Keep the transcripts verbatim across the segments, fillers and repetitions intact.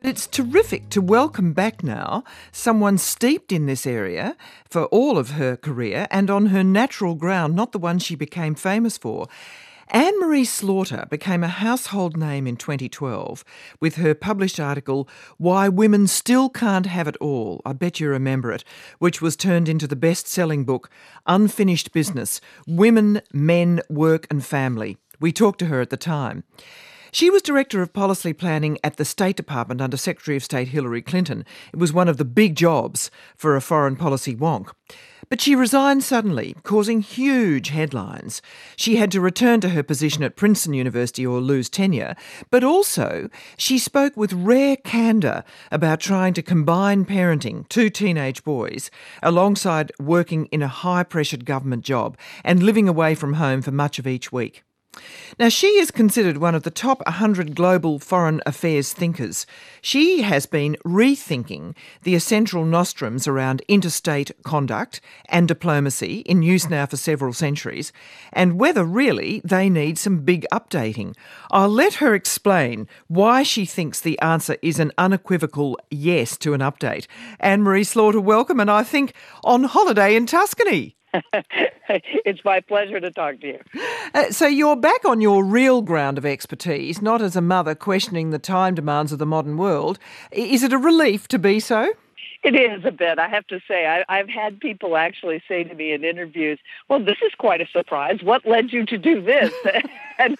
It's terrific to welcome back now someone steeped in this area for all of her career and on her natural ground, not the one she became famous for. Anne-Marie Slaughter became a household name in twenty twelve with her published article, Why Women Still Can't Have It All, I bet you remember it, which was turned into the best-selling book, Unfinished Business, Women, Men, Work and Family. We talked to her at the time. She was Director of Policy Planning at the State Department under Secretary of State Hillary Clinton. It was one of the big jobs for a foreign policy wonk. But she resigned suddenly, causing huge headlines. She had to return to her position at Princeton University or lose tenure, but also she spoke with rare candour about trying to combine parenting two teenage boys alongside working in a high-pressured government job and living away from home for much of each week. Now, she is considered one of the top one hundred global foreign affairs thinkers. She has been rethinking the essential nostrums around interstate conduct and diplomacy, in use now for several centuries, and whether really they need some big updating. I'll let her explain why she thinks the answer is an unequivocal yes to an update. Anne-Marie Slaughter, welcome, and I think on holiday in Tuscany. It's my pleasure to talk to you. Uh, so you're back on your real ground of expertise, not as a mother questioning the time demands of the modern world. Is it a relief to be so? It is a bit. I have to say, I, I've had people actually say to me in interviews, well, this is quite a surprise. What led you to do this? and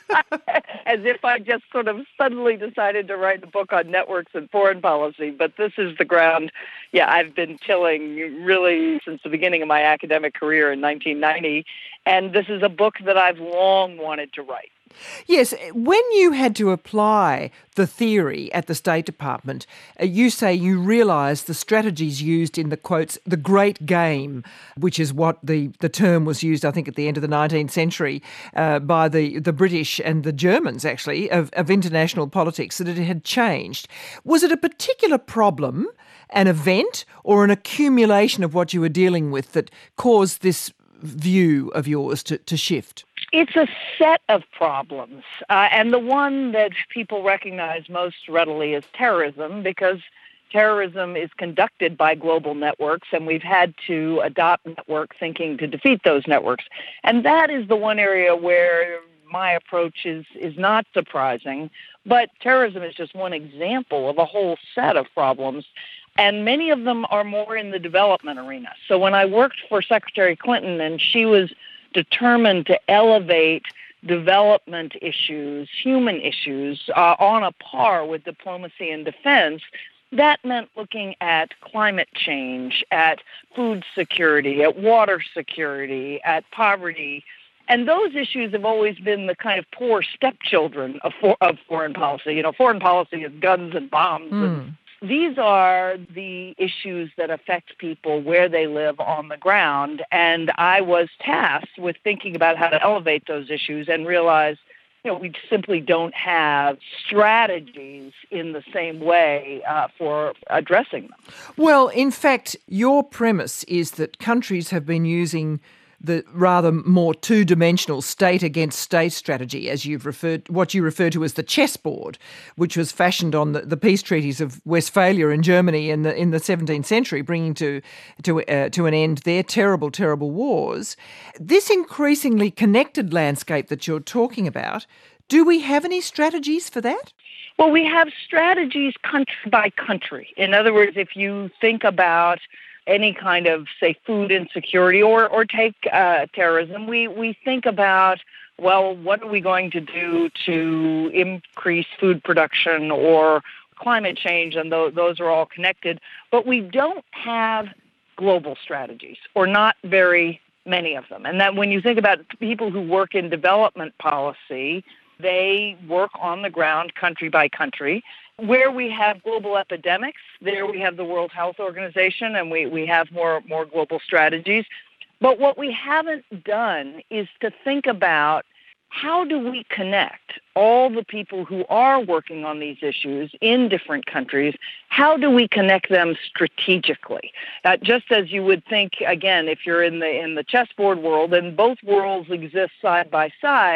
as if I just sort of suddenly decided to write a book on networks and foreign policy. But this is the ground, yeah, I've been tilling really since the beginning of my academic career in nineteen ninety. And this is a book that I've long wanted to write. Yes, when you had to apply the theory at the State Department, uh, you say you realised the strategies used in the, quotes, the great game, which is what the, the term was used, I think, at the end of the nineteenth century uh, by the, the British and the Germans, actually, of, of international politics, that it had changed. Was it a particular problem, an event, or an accumulation of what you were dealing with that caused this view of yours to, to shift? It's a set of problems, uh, and the one that people recognize most readily is terrorism, because terrorism is conducted by global networks, and we've had to adopt network thinking to defeat those networks. And that is the one area where my approach is, is not surprising, but terrorism is just one example of a whole set of problems. And many of them are more in the development arena. So when I worked for Secretary Clinton and she was determined to elevate development issues, human issues, uh, on a par with diplomacy and defense, that meant looking at climate change, at food security, at water security, at poverty. And those issues have always been the kind of poor stepchildren of, for, of foreign policy. You know, foreign policy is guns and bombs. Mm. And these are the issues that affect people where they live on the ground. And I was tasked with thinking about how to elevate those issues and realize, you know, we simply don't have strategies in the same way uh, for addressing them. Well, in fact, your premise is that countries have been using the rather more two-dimensional state against state strategy, as you've referred, what you refer to as the chessboard, which was fashioned on the, the peace treaties of Westphalia in Germany in the in the seventeenth century, bringing to to uh, to an end their terrible, terrible wars. This increasingly connected landscape that you're talking about, do we have any strategies for that? Well, we have strategies country by country. In other words, if you think about any kind of, say, food insecurity or, or take uh, terrorism, we, we think about, well, what are we going to do to increase food production or climate change? And th- those are all connected. But we don't have global strategies, or not very many of them. And that when you think about people who work in development policy, they work on the ground country by country. Where we have global epidemics, there we have the World Health Organization, and we, we have more, more global strategies. But what we haven't done is to think about how do we connect all the people who are working on these issues in different countries? How do we connect them strategically? Uh, just as you would think, again, if you're in the in the chessboard world, and both worlds exist side by side,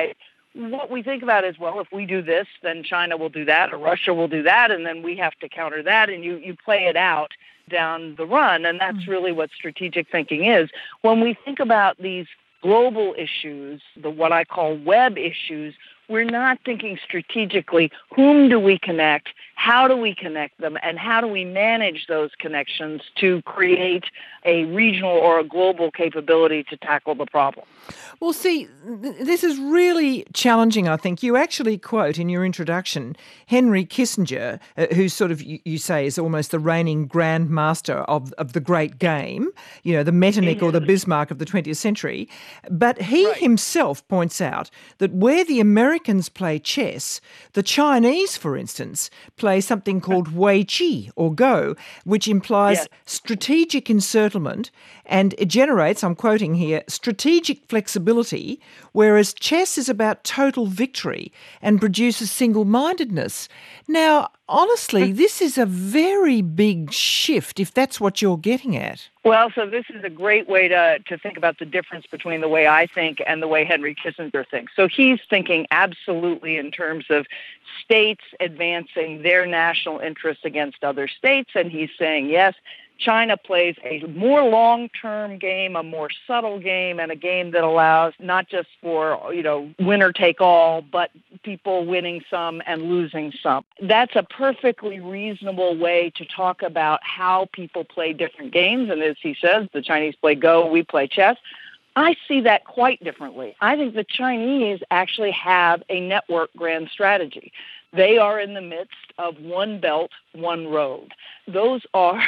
what we think about is, well, if we do this, then China will do that, or Russia will do that, and then we have to counter that, and you, you play it out down the run, and that's really what strategic thinking is. When we think about these global issues, the what I call web issues, we're not thinking strategically, whom do we connect, how do we connect them, and how do we manage those connections to create a regional or a global capability to tackle the problem. Well, see, th- this is really challenging, I think. You actually quote in your introduction Henry Kissinger, uh, who sort of, you, you say, is almost the reigning grand master of, of the great game, you know, the Metternich or the Bismarck of the twentieth century. But he Right. himself points out that where the Americans play chess, the Chinese, for instance, play something called Wei Qi or Go, which implies Yes. strategic encirclement, and it generates, I'm quoting here, strategic flexibility, whereas chess is about total victory and produces single-mindedness. Now, honestly, this is a very big shift if that's what you're getting at. Well, so this is a great way to, to think about the difference between the way I think and the way Henry Kissinger thinks. So he's thinking absolutely in terms of states advancing their national interests against other states, and he's saying, yes, China plays a more long-term game, a more subtle game, and a game that allows not just for, you know, winner take all, but people winning some and losing some. That's a perfectly reasonable way to talk about how people play different games. And as he says, the Chinese play Go, we play chess. I see that quite differently. I think the Chinese actually have a network grand strategy. They are in the midst of one belt, one road. Those are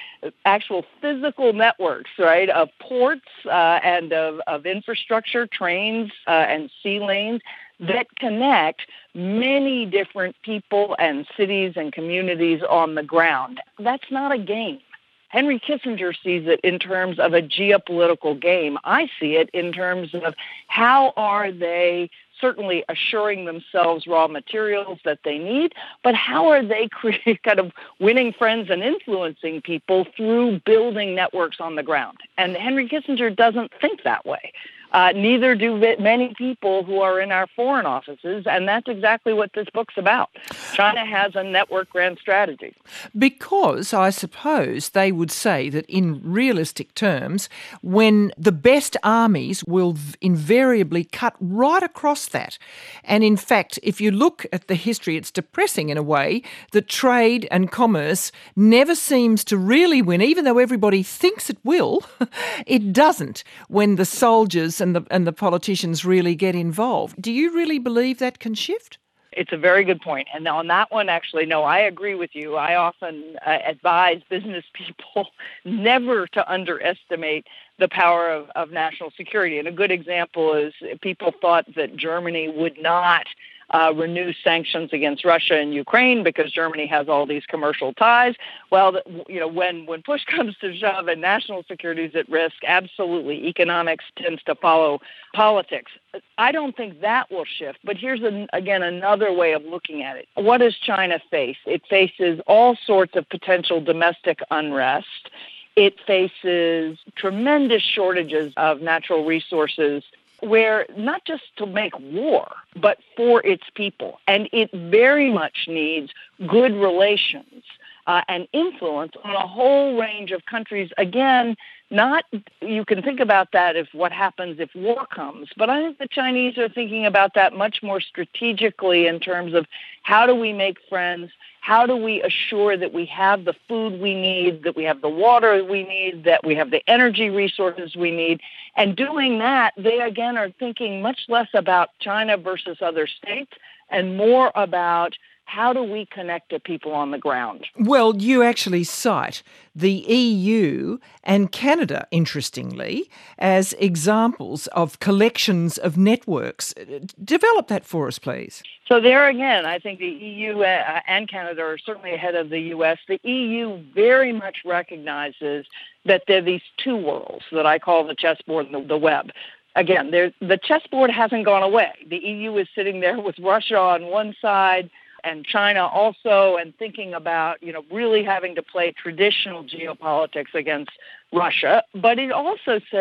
actual physical networks, right, of ports uh, and of, of infrastructure, trains uh, and sea lanes that connect many different people and cities and communities on the ground. That's not a game. Henry Kissinger sees it in terms of a geopolitical game. I see it in terms of how are they certainly assuring themselves raw materials that they need, but how are they creating, kind of winning friends and influencing people through building networks on the ground? And Henry Kissinger doesn't think that way. Uh, neither do many people who are in our foreign offices, and that's exactly what this book's about. China has a network grand strategy. Because I suppose they would say that in realistic terms, when the best armies will invariably cut right across that. And in fact, if you look at the history, it's depressing in a way that trade and commerce never seems to really win, even though everybody thinks it will. It doesn't when the soldiers and the and the politicians really get involved. Do you really believe that can shift? It's a very good point. And on that one, actually, no, I agree with you. I often uh, advise business people never to underestimate the power of, of national security. And a good example is people thought that Germany would not Uh, renew sanctions against Russia and Ukraine because Germany has all these commercial ties. Well, you know, when, when push comes to shove and national security is at risk, absolutely, economics tends to follow politics. I don't think that will shift. But here's, an, again, another way of looking at it. What does China face? It faces all sorts of potential domestic unrest. It faces tremendous shortages of natural resources, where not just to make war, but for its people. And it very much needs good relations uh, and influence on a whole range of countries. Again, not, you can think about that if what happens if war comes, but I think the Chinese are thinking about that much more strategically in terms of how do we make friends, how do we assure that we have the food we need, that we have the water we need, that we have the energy resources we need. And doing that, they again are thinking much less about China versus other states and more about how do we connect to people on the ground. Well, you actually cite the E U and Canada, interestingly, as examples of collections of networks. Develop that for us, please. So there again, I think the E U and Canada are certainly ahead of the U S. The E U very much recognizes that there are these two worlds that I call the chessboard and the, the web. Again, the chessboard hasn't gone away. The E U is sitting there with Russia on one side and China also, and thinking about, you know, really having to play traditional geopolitics against Russia. But it also says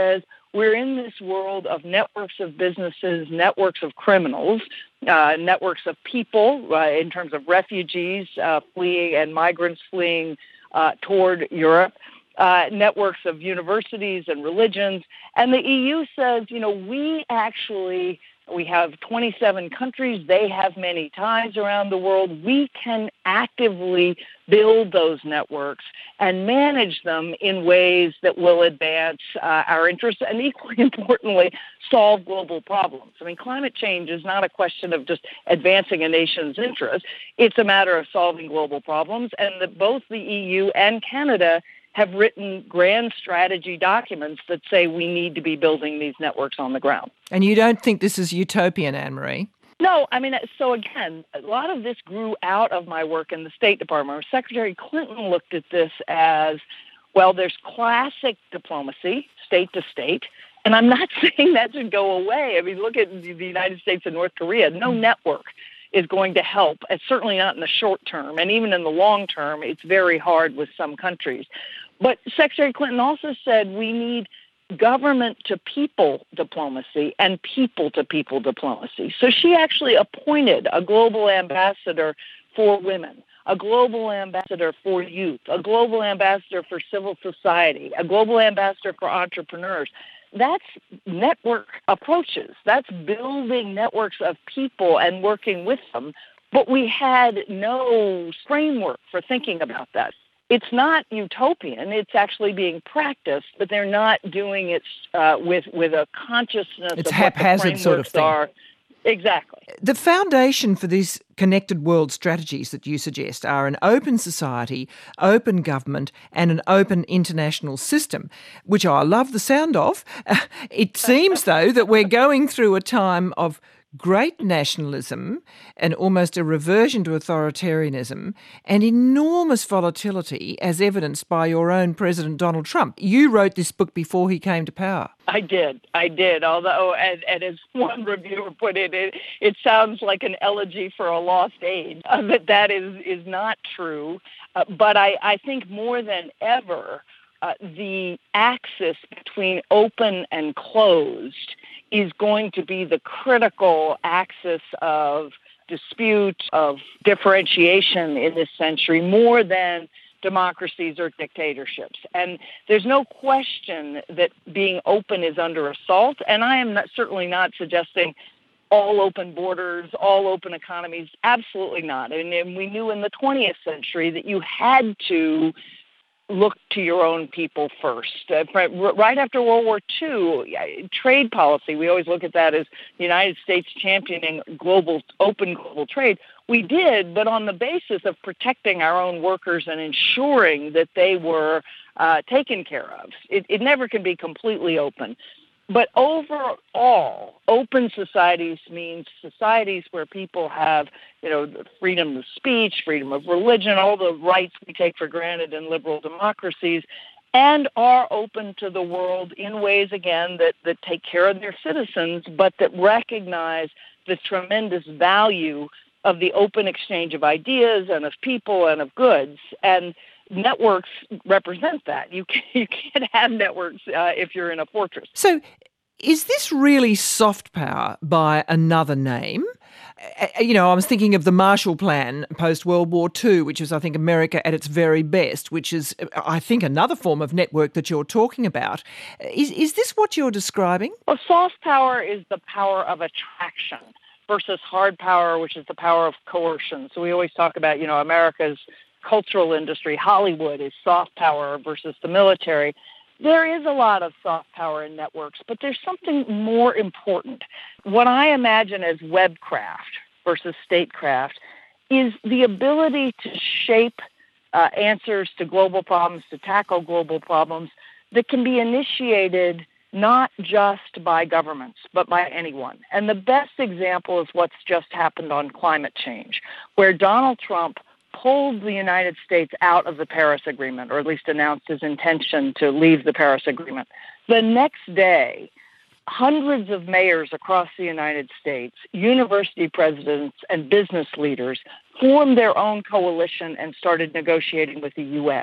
we're in this world of networks of businesses, networks of criminals, uh, networks of people uh, in terms of refugees uh, fleeing and migrants fleeing uh, toward Europe, uh, networks of universities and religions. And the E U says, you know, we actually... We have twenty-seven countries. They have many ties around the world. We can actively build those networks and manage them in ways that will advance uh, our interests and, equally importantly, solve global problems. I mean, climate change is not a question of just advancing a nation's interests. It's a matter of solving global problems, and that both the E U and Canada have written grand strategy documents that say we need to be building these networks on the ground. And you don't think this is utopian, Anne-Marie? No, I mean, so again, a lot of this grew out of my work in the State Department. Secretary Clinton looked at this as, well, there's classic diplomacy, state to state, and I'm not saying that should go away. I mean, look at the United States and North Korea. No network is going to help, and certainly not in the short term, and even in the long term, it's very hard with some countries. But Secretary Clinton also said we need government-to-people diplomacy and people-to-people diplomacy. So she actually appointed a global ambassador for women, a global ambassador for youth, a global ambassador for civil society, a global ambassador for entrepreneurs. That's network approaches. That's building networks of people and working with them. But we had no framework for thinking about that. It's not utopian. It's actually being practiced, but they're not doing it uh, with with a consciousness it's of haphazard what the sort of thing. Are. Exactly. The foundation for these connected world strategies that you suggest are an open society, open government and an open international system, which I love the sound of. It seems, though, that we're going through a time of great nationalism and almost a reversion to authoritarianism and enormous volatility as evidenced by your own President Donald Trump. You wrote this book before he came to power. I did. I did. Although, and, and as one reviewer put it, it, it sounds like an elegy for a lost age. Uh, but that is, is not true. Uh, but I, I think more than ever, uh, the axis between open and closed is going to be the critical axis of dispute, of differentiation in this century, more than democracies or dictatorships. And there's no question that being open is under assault. And I am not, certainly not suggesting all open borders, all open economies. Absolutely not. And, and we knew in the twentieth century that you had to look to your own people first. Uh, right after World War Two, trade policy, we always look at that as the United States championing global, open global trade. We did, but on the basis of protecting our own workers and ensuring that they were uh, taken care of. It, it never can be completely open. But overall, open societies means societies where people have, you know, freedom of speech, freedom of religion, all the rights we take for granted in liberal democracies, and are open to the world in ways, again, that, that take care of their citizens, but that recognize the tremendous value of the open exchange of ideas and of people and of goods. And networks represent that. You can't, you can't have networks uh, if you're in a fortress. So is this really soft power by another name? Uh, you know, I was thinking of the Marshall Plan post-World War Two, which is, I think, America at its very best, which is, I think, another form of network that you're talking about. Is, is this what you're describing? Well, soft power is the power of attraction versus hard power, which is the power of coercion. So we always talk about, you know, America's cultural industry, Hollywood, is soft power versus the military. There is a lot of soft power in networks, but there's something more important. What I imagine as webcraft versus statecraft is the ability to shape uh, answers to global problems, to tackle global problems that can be initiated not just by governments, but by anyone. And the best example is what's just happened on climate change, where Donald Trump pulled the United States out of the Paris Agreement, or at least announced his intention to leave the Paris Agreement. The next day, hundreds of mayors across the United States, university presidents, and business leaders formed their own coalition and started negotiating with the U N.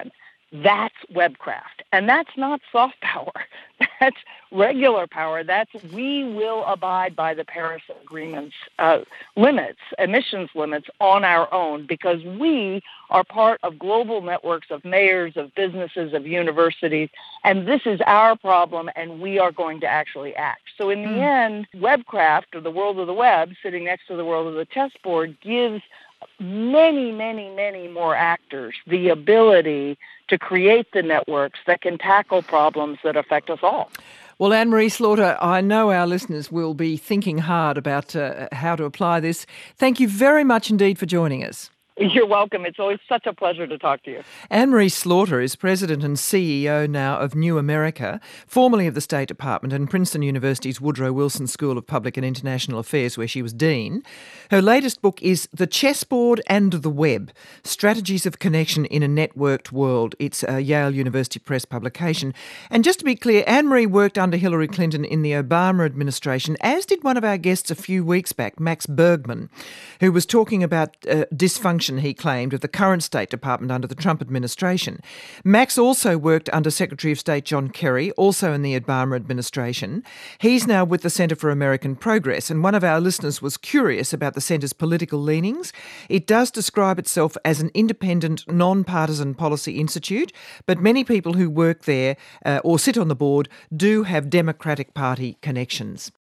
That's webcraft. And that's not soft power. That's regular power. That's we will abide by the Paris Agreement's uh, limits, emissions limits on our own because we are part of global networks of mayors, of businesses, of universities, and this is our problem and we are going to actually act. So in the mm. end, webcraft, or the world of the web, sitting next to the world of the chessboard, gives many, many, many more actors the ability to create the networks that can tackle problems that affect us all. Well, Anne-Marie Slaughter, I know our listeners will be thinking hard about uh, how to apply this. Thank you very much indeed for joining us. You're welcome. It's always such a pleasure to talk to you. Anne-Marie Slaughter is President and C E O now of New America, formerly of the State Department and Princeton University's Woodrow Wilson School of Public and International Affairs, where she was Dean. Her latest book is The Chessboard and the Web, Strategies of Connection in a Networked World. It's a Yale University Press publication. And just to be clear, Anne-Marie worked under Hillary Clinton in the Obama administration, as did one of our guests a few weeks back, Max Bergman, who was talking about uh, dysfunction, he claimed, of the current State Department under the Trump administration. Max also worked under Secretary of State John Kerry, also in the Obama administration. He's now with the Centre for American Progress, and one of our listeners was curious about the centre's political leanings. It does describe itself as an independent, non-partisan policy institute, but many people who work there uh, or sit on the board do have Democratic Party connections.